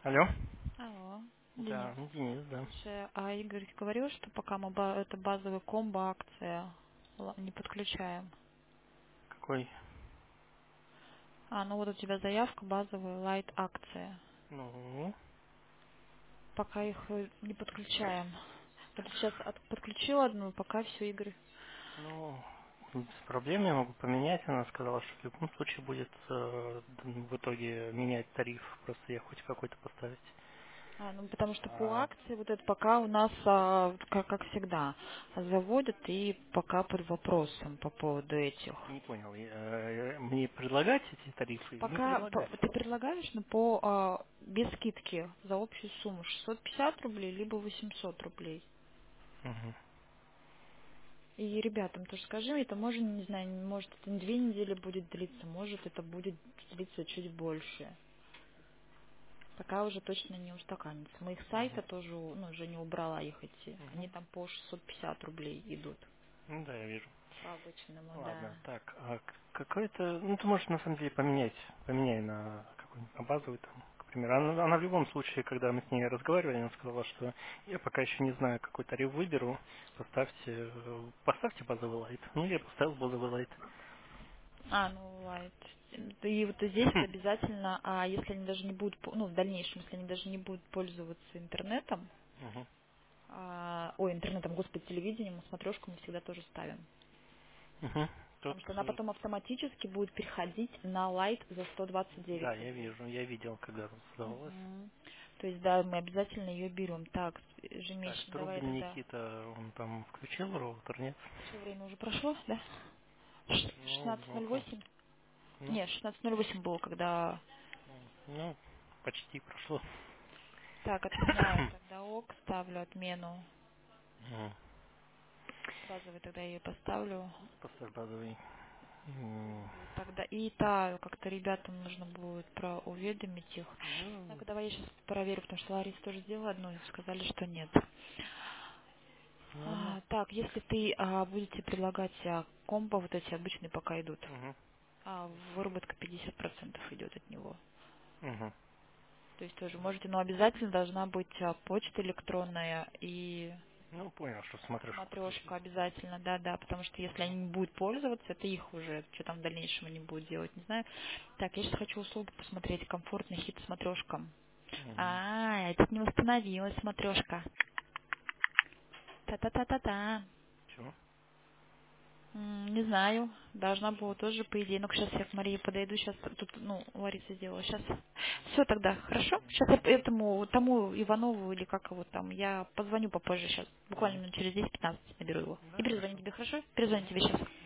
Алло? Алло, Денис. Да, Денис, да. Слушай, а Игорь говорил, что пока мы это базовая комбо акция не подключаем. Какой? Ну вот у тебя заявка базовая лайт акция. Ну, Пока их не подключаем. Вот сейчас подключил одну, пока все, Игорь. ну, без проблем я могу поменять. Она сказала, что в любом случае будет в итоге менять тариф. Просто я хоть какой-то поставить. Ну потому что по А, акции вот это пока у нас, как всегда, заводят и пока под вопросом по поводу этих. не понял, мне предлагать эти тарифы или не Пока предлагать? ты предлагаешь, но без скидки за общую сумму 650 рублей, либо 800 рублей. Угу. И ребятам тоже скажи, это может, не знаю, может это не 2 недели будет длиться, может это будет длиться чуть больше. Пока уже точно не устаканится. Мы их сайта Угу. тоже, уже не убрала их эти. Они Угу. там по 650 рублей идут. Ну да, я вижу. По обычному, да. Ладно, так, какой-то, ну ты можешь на самом деле поменяй на какую-нибудь на базовый там, к примеру. Она в любом случае, когда мы с ней разговаривали, она сказала, что я пока еще не знаю, какой тариф выберу, поставьте базовый лайт. Ну я поставил базовый лайт. Ну, лайт. И вот здесь вот обязательно, если они даже не будут, в дальнейшем, если они даже не будут пользоваться интернетом, Мгм. интернетом, господи, телевидением, смотрешку мы всегда тоже ставим. Мгм. Тут, Потому что она потом автоматически будет переходить на лайт за 129 да, я рублей. вижу, я видел, когда тут создавалось. Мгм. То есть, да, мы обязательно ее берем. Так, Так, ежемесячно, давай Трубин тогда. Никита, он там включил роутер, нет? Все время уже прошло, да? Ну, ага. 16:08? Ну, Нет, 16:08 было, когда... ну, почти прошло. Так, отменяю тогда ок, ставлю отмену. Мгм. Базовый тогда я ее поставлю. Поставь базовый. И тогда как-то ребятам нужно будет уведомить их. Ну, Так, давай я сейчас проверю, потому что Лариса тоже сделала одну, и сказали, что нет. ладно. Так, если ты будете предлагать комбо, вот эти обычные пока идут, Угу. выработка 50% идет от него. Угу. То есть тоже можете, но обязательно должна быть почта электронная и Ну, понял, что смотрешку подключить. матрешка обязательно, да, потому что если они не будут пользоваться, это их уже, что там в дальнейшем они будут делать, не знаю. Так, я сейчас хочу услугу посмотреть, комфортный хит с матрешком. Угу. Я тут не восстановилась смотрешка. Та-та-та-та-та. Чего? Не знаю, должна была тоже, по идее. Ну-ка, сейчас я к Марии подойду, сейчас тут, Лариса сделала, сейчас. Все тогда, хорошо? Сейчас я тому Иванову, или как его там, я позвоню попозже сейчас, буквально Угу. минут через 10-15 наберу его. И Да, перезвоню хорошо. тебе, хорошо? Перезвоню Угу. тебе сейчас.